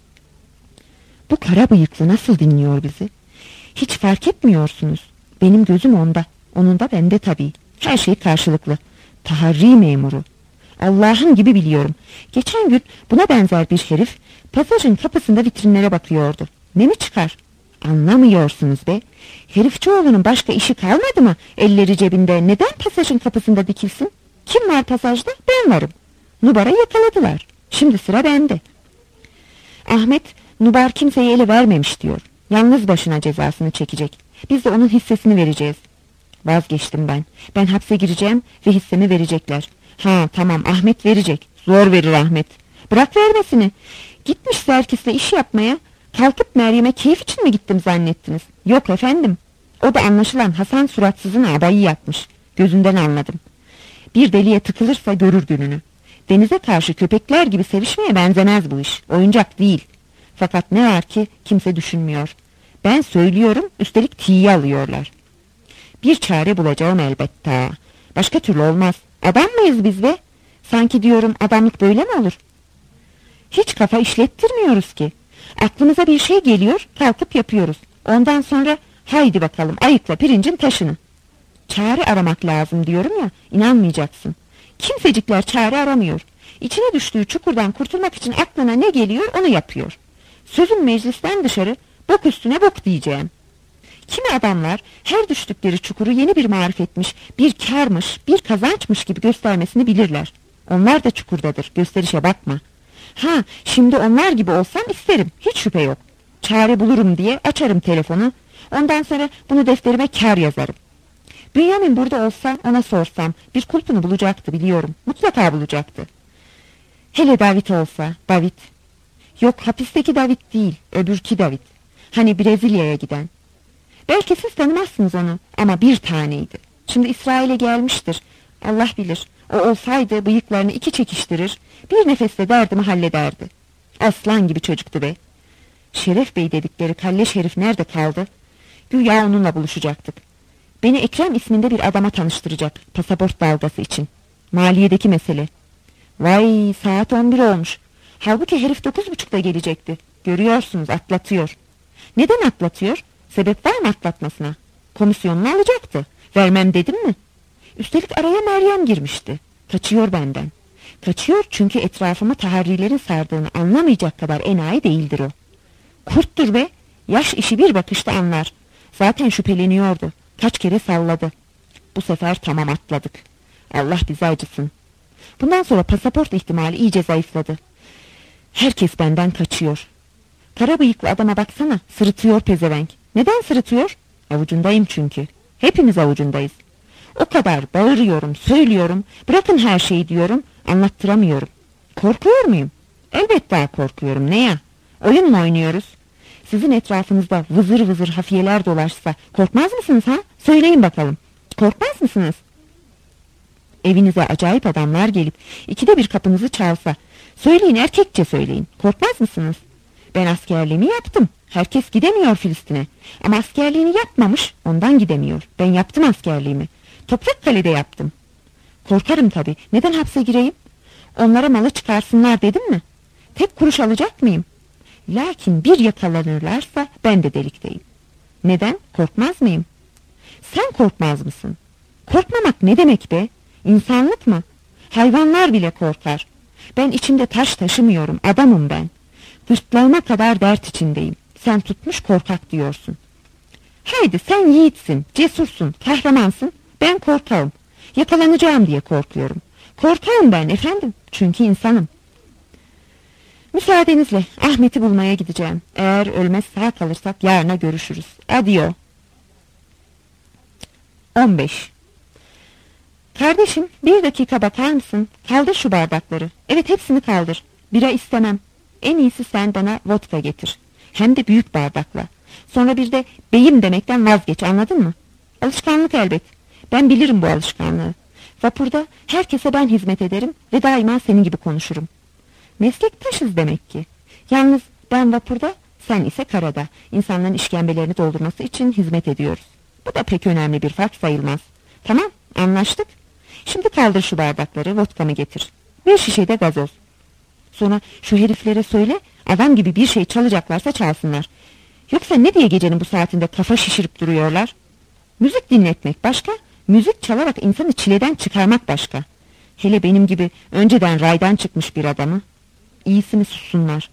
Bu kara bıyıklı nasıl dinliyor bizi? Hiç fark etmiyorsunuz. Benim gözüm onda. Onun da bende tabii. Her şey karşılıklı. Taharri memuru. Allah'ın gibi biliyorum. Geçen gün buna benzer bir herif pasajın kapısında vitrinlere bakıyordu. Ne mi çıkar? Anlamıyorsunuz be. Herifçioğlunun başka işi kalmadı mı? Elleri cebinde neden pasajın kapısında dikilsin? Kim var pasajda? Ben varım. Nubar'ı yakaladılar. Şimdi sıra bende. Ahmet, Nubar kimseye ele vermemiş diyor. Yalnız başına cezasını çekecek. Biz de onun hissesini vereceğiz. Vazgeçtim ben. Ben hapse gireceğim ve hissemi verecekler. Ha tamam, Ahmet verecek. Zor verir Ahmet. Bırak vermesini. Gitmiş Serkis'le iş yapmaya. Kalkıp Meryem'e keyif için mi gittim zannettiniz? Yok efendim. O da anlaşılan Hasan suratsızın abayı yapmış. Gözünden anladım. Bir deliye tıkılırsa görür gününü. Denize karşı köpekler gibi sevişmeye benzemez bu iş. Oyuncak değil. Fakat ne var ki kimse düşünmüyor. Ben söylüyorum, üstelik tiye alıyorlar. Bir çare bulacağım elbette. Başka türlü olmaz. Adam mıyız biz be? Sanki diyorum adamlık böyle mi olur? Hiç kafa işlettirmiyoruz ki. Aklımıza bir şey geliyor, kalkıp yapıyoruz. Ondan sonra haydi bakalım ayıkla pirincin taşını. Çare aramak lazım diyorum ya, inanmayacaksın. Kimsecikler çare aramıyor. İçine düştüğü çukurdan kurtulmak için aklına ne geliyor onu yapıyor. Sözün meclisten dışarı, bok üstüne bok diyeceğim. Kimi adamlar her düştükleri çukuru yeni bir marifetmiş, bir kârmış, bir kazançmış gibi göstermesini bilirler. Onlar da çukurdadır, gösterişe bakma. Ha, şimdi onlar gibi olsam isterim, hiç şüphe yok. Çare bulurum diye açarım telefonu, ondan sonra bunu defterime kâr yazarım. Bünyamin burada olsa ona sorsam bir kulpunu bulacaktı biliyorum, mutlaka bulacaktı. Hele David olsa, David. Yok, hapisteki David değil, öbürki David. Hani Brezilya'ya giden. Belki siz tanımazsınız onu ama bir taneydi. Şimdi İsrail'e gelmiştir. Allah bilir. O olsaydı bıyıklarını iki çekiştirir, bir nefeste derdimi hallederdi. Aslan gibi çocuktu be. Şeref Bey dedikleri kalleş herif nerede kaldı? Güya onunla buluşacaktık. Beni Ekrem isminde bir adama tanıştıracak, pasaport dalgası için. Maliyedeki mesele. Vay, saat on bir olmuş. Halbuki herif dokuz buçukta gelecekti. Görüyorsunuz, atlatıyor. Neden atlatıyor? Sebep var mı atlatmasına? Komisyonunu alacaktı. Vermem dedim mi? Üstelik araya Meryem girmişti. Kaçıyor benden. Kaçıyor çünkü etrafımı taharrilerin sardığını anlamayacak kadar enayi değildir o. Kurttur be. Yaş işi bir bakışta anlar. Zaten şüpheleniyordu. Kaç kere salladı. Bu sefer tamam atladık. Allah bize acısın. Bundan sonra pasaport ihtimali iyice zayıfladı. Herkes benden kaçıyor. Kara bıyıklı adama baksana, sırıtıyor pezevenk. Neden sırıtıyor? Avucundayım çünkü. Hepimiz avucundayız. O kadar bağırıyorum, söylüyorum, bırakın her şeyi diyorum, anlattıramıyorum. Korkuyor muyum? Elbette korkuyorum, ne ya? Oyun mu oynuyoruz? Sizin etrafınızda vızır vızır hafiyeler dolaşsa korkmaz mısınız ha? Söyleyin bakalım. Korkmaz mısınız? evinize acayip adamlar gelip ikide bir kapınızı çalsa, söyleyin, erkekçe söyleyin, korkmaz mısınız? Ben askerliğimi yaptım. Herkes gidemiyor Filistin'e. Ama askerliğini yapmamış, ondan gidemiyor. Ben yaptım askerliğimi. Toprakkale'de yaptım. Korkarım tabii. Neden hapse gireyim? Onlara malı çıkarsınlar dedim mi? Tek kuruş alacak mıyım? Lakin bir yakalanırlarsa ben de delikteyim. Neden? Korkmaz mıyım? Sen korkmaz mısın? Korkmamak ne demek be? İnsanlık mı? Hayvanlar bile korkar. Ben içimde taş taşımıyorum, adamım ben. Gırtlağıma kadar dert içindeyim. Sen tutmuş korkak diyorsun. Haydi sen yiğitsin, cesursun, kahramansın. Ben korkarım. Yakalanacağım diye korkuyorum. Korkarım ben efendim. Çünkü insanım. Müsaadenizle Ahmet'i bulmaya gideceğim. Eğer ölmez sağ kalırsak yarına görüşürüz. Adio. on beş. Kardeşim, bir dakika bakar mısın? Kaldır şu bardakları. Evet, hepsini kaldır. Bira istemem. En iyisi sen bana vodka getir. Hem de büyük bardakla. Sonra bir de beyim demekten vazgeç, anladın mı? Alışkanlık elbet. Ben bilirim bu alışkanlığı. Vapurda herkese ben hizmet ederim ve daima senin gibi konuşurum. Meslektaşız demek ki. Yalnız ben vapurda, sen ise karada. İnsanların işkembelerini doldurması için hizmet ediyoruz. Bu da pek önemli bir fark sayılmaz. Tamam, anlaştık. Şimdi kaldır şu bardakları, vodkamı getir. Bir şişe de gazoz. Sonra şu heriflere söyle, adam gibi bir şey çalacaklarsa çalsınlar. Yoksa ne diye gecenin bu saatinde kafa şişirip duruyorlar? Müzik dinletmek başka, müzik çalarak insanı çileden çıkarmak başka. Hele benim gibi önceden raydan çıkmış bir adamı. İyisi mi sussunlar?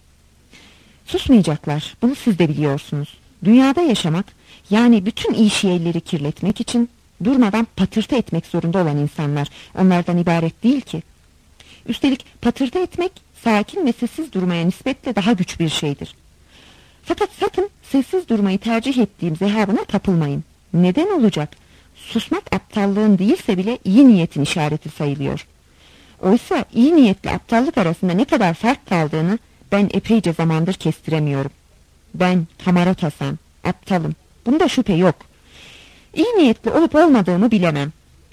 Susmayacaklar, bunu siz de biliyorsunuz. Dünyada yaşamak, yani bütün iyi şeyleri kirletmek için durmadan patırtı etmek zorunda olan insanlar onlardan ibaret değil ki. Üstelik patırtı etmek sakin ve sessiz durmaya nispetle daha güç bir şeydir. Fakat sakın sessiz durmayı tercih ettiğim zehabına kapılmayın. Neden olacak? Susmak aptallığın değilse bile iyi niyetin işareti sayılıyor. Oysa iyi niyetle aptallık arasında ne kadar fark kaldığını ben epeyce zamandır kestiremiyorum. Ben Kamarot Hasan, aptalım. Bunda şüphe yok. İyi niyetli olup olmadığımı bilemem.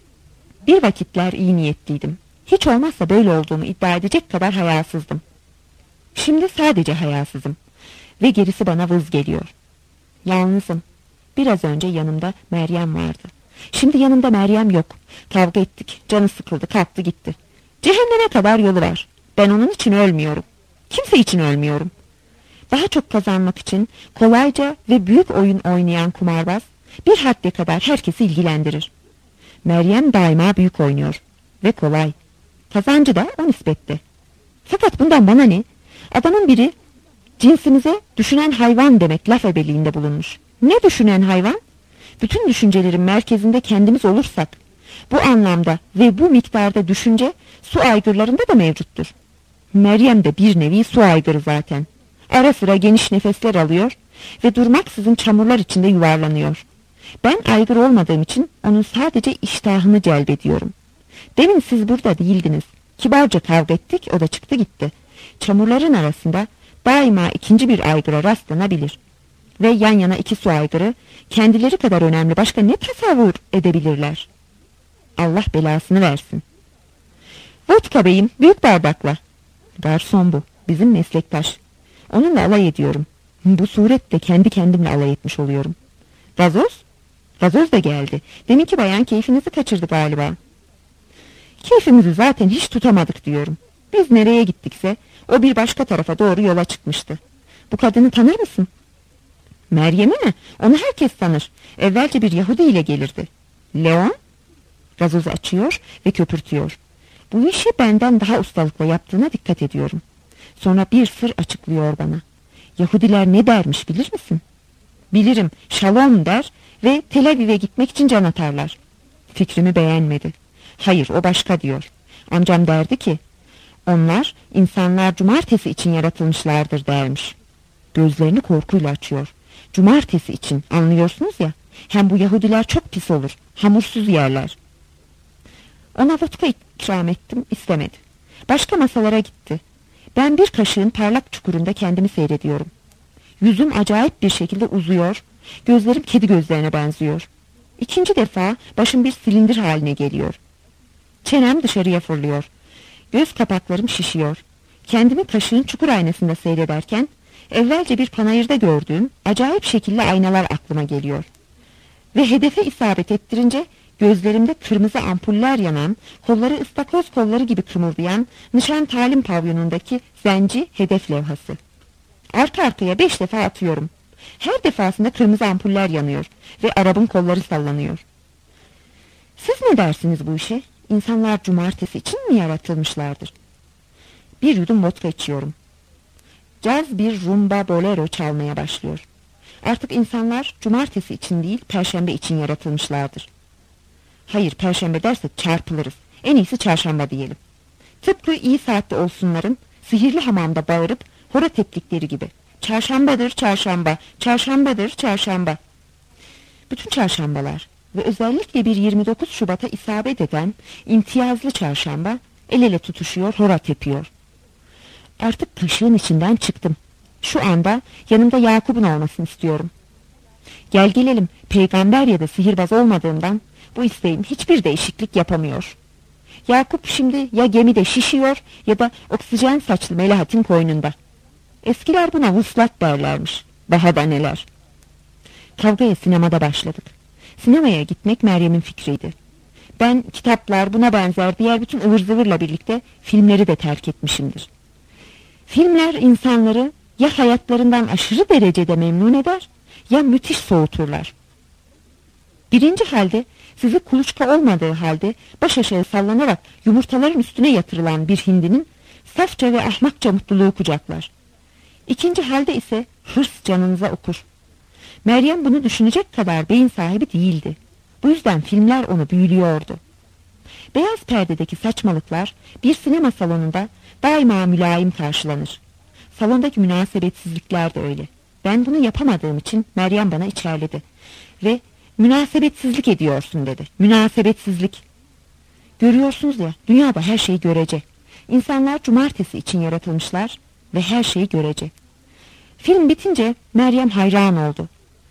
Bir vakitler iyi niyetliydim. Hiç olmazsa böyle olduğumu iddia edecek kadar hayasızdım. Şimdi sadece hayasızım. Ve gerisi bana vız geliyor. Yalnızım. Biraz önce yanımda Meryem vardı. Şimdi yanımda Meryem yok. Kavga ettik. Canı sıkıldı. Kalktı gitti. Cehenneme kadar yolu var. Ben onun için ölmüyorum. Kimse için ölmüyorum. Daha çok kazanmak için kolayca ve büyük oyun oynayan kumarbaz bir hadde kadar herkesi ilgilendirir. Meryem daima büyük oynuyor. Ve kolay. Kazancı da o nispette. Fakat bundan bana ne? Adamın biri cinsimize düşünen hayvan demek laf ebeliğinde bulunmuş. Ne düşünen hayvan? Bütün düşüncelerin merkezinde kendimiz olursak, bu anlamda ve bu miktarda düşünce su aygırlarında da mevcuttur. Meryem de bir nevi su aygırı zaten. Ara sıra geniş nefesler alıyor ve durmaksızın çamurlar içinde yuvarlanıyor. Ben aygır olmadığım için onun sadece iştahını celbediyorum. Demin siz burada değildiniz. Kibarca kavga ettik, o da çıktı gitti. Çamurların arasında daima ikinci bir aygıra rastlanabilir. Ve yan yana iki su aygırı kendileri kadar önemli başka ne tasavvur edebilirler? Allah belasını versin. Vodka beyim, büyük bardakla. Garson bu, bizim meslektaş. Onunla alay ediyorum. Bu surette kendi kendimle alay etmiş oluyorum. Gazoz? Gazoz da geldi. Deminki bayan keyfinizi kaçırdı galiba. Keyfimizi zaten hiç tutamadık diyorum. Biz nereye gittikse o bir başka tarafa doğru yola çıkmıştı. Bu kadını tanır mısın? Meryem'i mi? Onu herkes tanır. Evvelce bir Yahudi ile gelirdi. Leon? Gazozu açıyor ve köpürtüyor. Bu işi benden daha ustalıkla yaptığına dikkat ediyorum. Sonra bir sır açıklıyor bana. Yahudiler ne dermiş bilir misin? Bilirim, şalom der ve Tel Aviv'e gitmek için can atarlar. Fikrimi beğenmedi. Hayır, o başka diyor. Amcam derdi ki, onlar insanlar cumartesi için yaratılmışlardır dermiş. Gözlerini korkuyla açıyor. Cumartesi için, anlıyorsunuz ya. Hem bu Yahudiler çok pis olur. Hamursuz yerler. Ona vodka ikram ettim, istemedi. Başka masalara gitti. Ben bir kaşığın parlak çukurunda kendimi seyrediyorum. Yüzüm acayip bir şekilde uzuyor. Gözlerim kedi gözlerine benziyor. İkinci defa başım bir silindir haline geliyor. Çenem dışarıya fırlıyor. Göz kapaklarım şişiyor. Kendimi kaşığın çukur aynasında seyrederken evvelce bir panayırda gördüğüm acayip şekilli aynalar aklıma geliyor. Ve hedefe isabet ettirince gözlerimde kırmızı ampuller yanan, kolları ıstakoz kolları gibi kımıldayan nişan talim pavyonundaki zenci hedef levhası. Arka arkaya beş defa atıyorum. Her defasında kırmızı ampuller yanıyor ve arabın kolları sallanıyor. Siz ne dersiniz bu işe? İnsanlar cumartesi için mi yaratılmışlardır? Bir yudum vodka içiyorum. Caz bir rumba bolero çalmaya başlıyor. Artık insanlar cumartesi için değil, perşembe için yaratılmışlardır. Hayır, perşembe dersek çarpılırız. En iyisi çarşamba diyelim. Tıpkı iyi saatte olsunların sihirli hamamda bağırıp hora teplikleri gibi. Çarşambadır çarşamba, çarşambadır çarşamba. Bütün çarşambalar ve özellikle bir yirmi dokuz Şubat'a isabet eden imtiyazlı çarşamba el ele tutuşuyor, hora tepiyor. Artık kaşığın içinden çıktım. Şu anda yanımda Yakup'un olmasını istiyorum. Gel gelelim, peygamber ya da sihirbaz olmadığımdan bu isteğim hiçbir değişiklik yapamıyor. Yakup şimdi ya gemide şişiyor ya da oksijen saçlı Melahat'in koynunda. Eskiler buna vuslat derlermiş. Daha da neler. Kavgaya sinemada başladık. Sinemaya gitmek Meryem'in fikriydi. Ben kitaplar, buna benzer diğer bütün ıvır zıvırla birlikte filmleri de terk etmişimdir. Filmler insanları ya hayatlarından aşırı derecede memnun eder ya müthiş soğuturlar. Birinci halde sizi kuluçka olmadığı halde baş aşağı sallanarak yumurtaların üstüne yatırılan bir hindinin safça ve ahmakça mutluluğu kucaklar. İkinci halde ise hırs canınıza okur. Meryem bunu düşünecek kadar beyin sahibi değildi. Bu yüzden filmler onu büyülüyordu. Beyaz perdedeki saçmalıklar bir sinema salonunda daima mülayim karşılanır. Salondaki münasebetsizlikler de öyle. Ben bunu yapamadığım için Meryem bana içerledi. Ve münasebetsizlik ediyorsun dedi. Münasebetsizlik. Görüyorsunuz ya, dünyada her şeyi görece. İnsanlar cumartesi için yaratılmışlar ve her şeyi görece. Film bitince Meryem hayran oldu.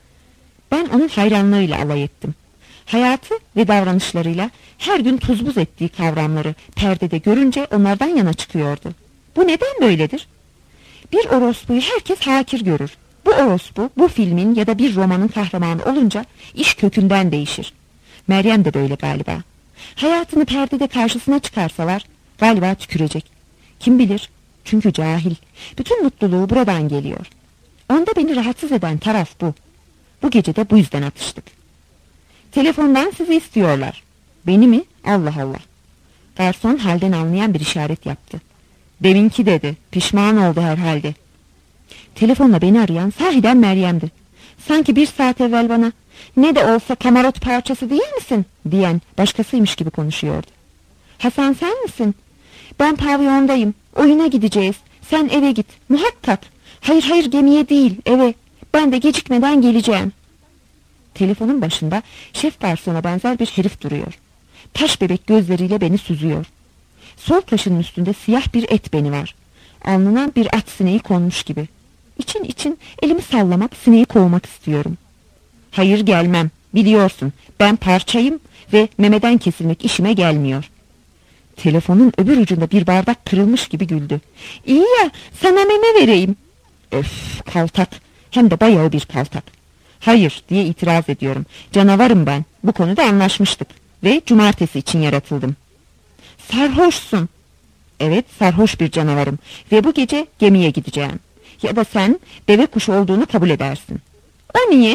Ben onun hayranlığıyla alay ettim. Hayatı ve davranışlarıyla her gün tuz buz ettiği kavramları perdede görünce onlardan yana çıkıyordu. Bu neden böyledir? Bir orospuyu herkes hakir görür. Bu orospu bu filmin ya da bir romanın kahramanı olunca iş kökünden değişir. Meryem de böyle galiba. Hayatını perdede karşısına çıkarsalar galiba tükürecek. Kim bilir? Çünkü cahil. Bütün mutluluğu buradan geliyor. Onda beni rahatsız eden taraf bu. Bu gece de bu yüzden atıştık. Telefondan sizi istiyorlar. Beni mi? Allah Allah. Garson halden anlayan bir işaret yaptı. Deminki dedi. Pişman oldu herhalde. Telefonla beni arayan sahiden Meryem'di. Sanki bir saat evvel bana ne de olsa kamarot parçası değil misin diyen başkasıymış gibi konuşuyordu. Hasan sen misin? Ben pavyondayım. Oyuna gideceğiz. Sen eve git. Muhakkak. Hayır hayır gemiye değil eve. Ben de gecikmeden geleceğim. Telefonun başında şef garsona benzer bir herif duruyor. Taş bebek gözleriyle beni süzüyor. Sol kaşının üstünde siyah bir et beni var. Alnına bir at sineği konmuş gibi. İçin için elimi sallamak, sineği kovmak istiyorum. Hayır gelmem. Biliyorsun ben parçayım ve memeden kesilmek işime gelmiyor. Telefonun öbür ucunda bir bardak kırılmış gibi güldü. İyi ya sana meme vereyim. Öf kaltak. Hem de bayağı bir kaltak. Hayır diye itiraz ediyorum. Canavarım ben. Bu konuda anlaşmıştık. Ve cumartesi için yaratıldım. Sarhoşsun. Evet sarhoş bir canavarım. Ve bu gece gemiye gideceğim. Ya da sen deve kuşu olduğunu kabul edersin. O niye?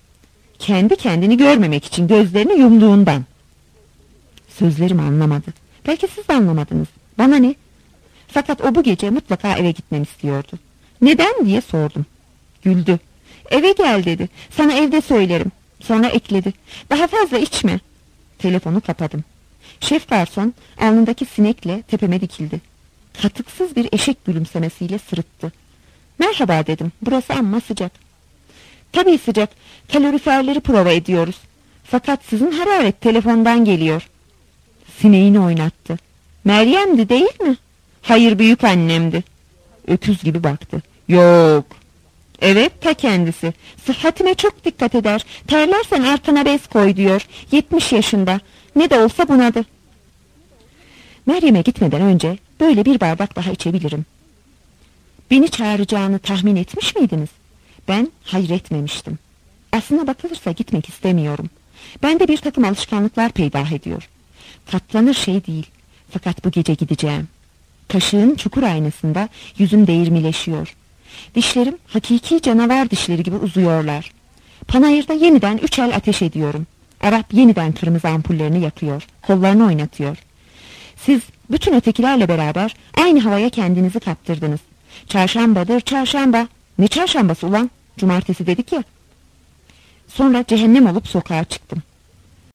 Kendi kendini görmemek için gözlerini yumduğundan. Sözlerimi anlamadı. Belki siz de anlamadınız. Bana ne? Fakat o bu gece mutlaka eve gitmemi istiyordu. Neden diye sordum. Güldü. Eve gel dedi. Sana evde söylerim. Sonra ekledi. Daha fazla içme. Telefonu kapadım. Şef garson alnındaki sinekle tepeme dikildi. Katıksız bir eşek gülümsemesiyle sırıttı. Merhaba dedim. Burası amma sıcak. Tabii sıcak. Kaloriferleri prova ediyoruz. Fakat sizin hararet telefondan geliyor. Sineğini oynattı. Meryem'di değil mi? Hayır büyük annemdi. Öküz gibi baktı. Yok. Evet ta kendisi. Sıhhatime çok dikkat eder. Terlersen arkana bez koy diyor. Yetmiş yaşında. Ne de olsa bunadı. Meryem'e gitmeden önce böyle bir bardak daha içebilirim. Beni çağıracağını tahmin etmiş miydiniz? Ben hayır etmemiştim. Aslına bakılırsa gitmek istemiyorum. Bende bir takım alışkanlıklar peydah ediyor. Katlanır şey değil. Fakat bu gece gideceğim. Kaşığın çukur aynasında yüzüm değirmileşiyor. Dişlerim hakiki canavar dişleri gibi uzuyorlar. Panayırda yeniden üç el ateş ediyorum. Arap yeniden kırmızı ampullerini yakıyor. Kollarını oynatıyor. Siz bütün ötekilerle beraber aynı havaya kendinizi kaptırdınız. Çarşambadır çarşamba. Ne çarşambası ulan? Cumartesi dedik ya. Sonra cehennem olup sokağa çıktım.